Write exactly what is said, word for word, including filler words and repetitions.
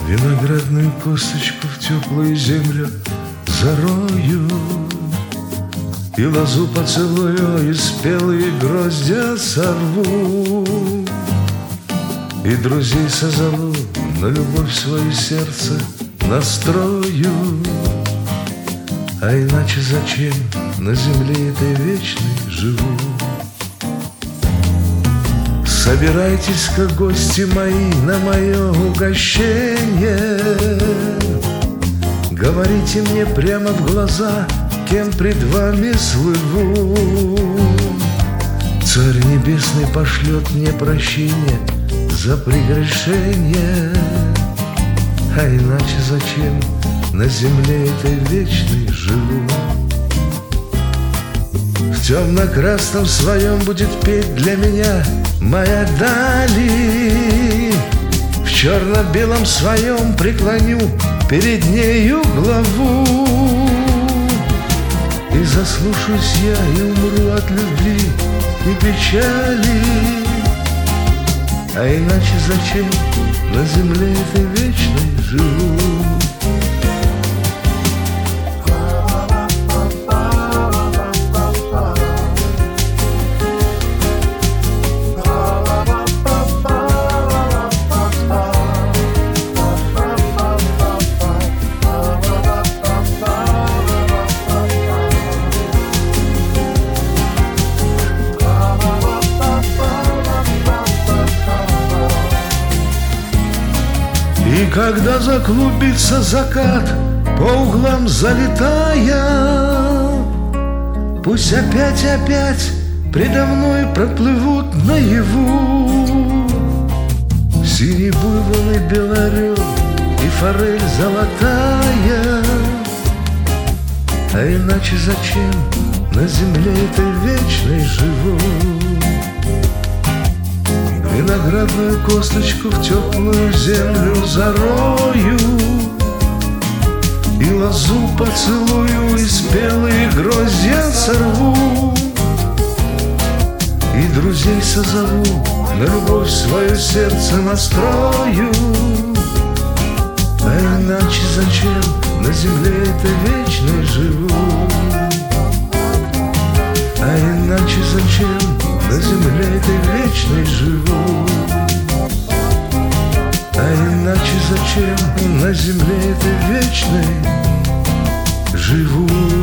Виноградную косточку в теплую землю зарою, и лозу поцелую, и спелые гроздья сорву, и друзей созову, на любовь свое сердце настрою. А иначе зачем на земле этой вечной живу? Собирайтесь-ка, гости мои, на мое угощение. Говорите мне прямо в глаза, кем пред вами слыву. Царь Небесный пошлет мне прощение за прегрешение. А иначе зачем на земле этой вечной живу? В темно-красном своем будет петь для меня моя дали. В черно-белом своем преклоню перед нею главу. И заслушаюсь я, и умру от любви и печали. А иначе зачем на земле этой вечной живу? И когда заклубится закат, по углам залетая, пусть опять-опять предо мной проплывут наяву синий буйвол и белорел, и форель золотая. А иначе зачем на земле этой вечной живу? Виноградную косточку в теплую землю зарою, и лозу поцелую, и спелые гроздья сорву, и друзей созову, на любовь свое сердце настрою. А иначе зачем на земле этой вечной живу? А иначе зачем на земле этой вечной живу? А иначе зачем на земле этой вечной живу?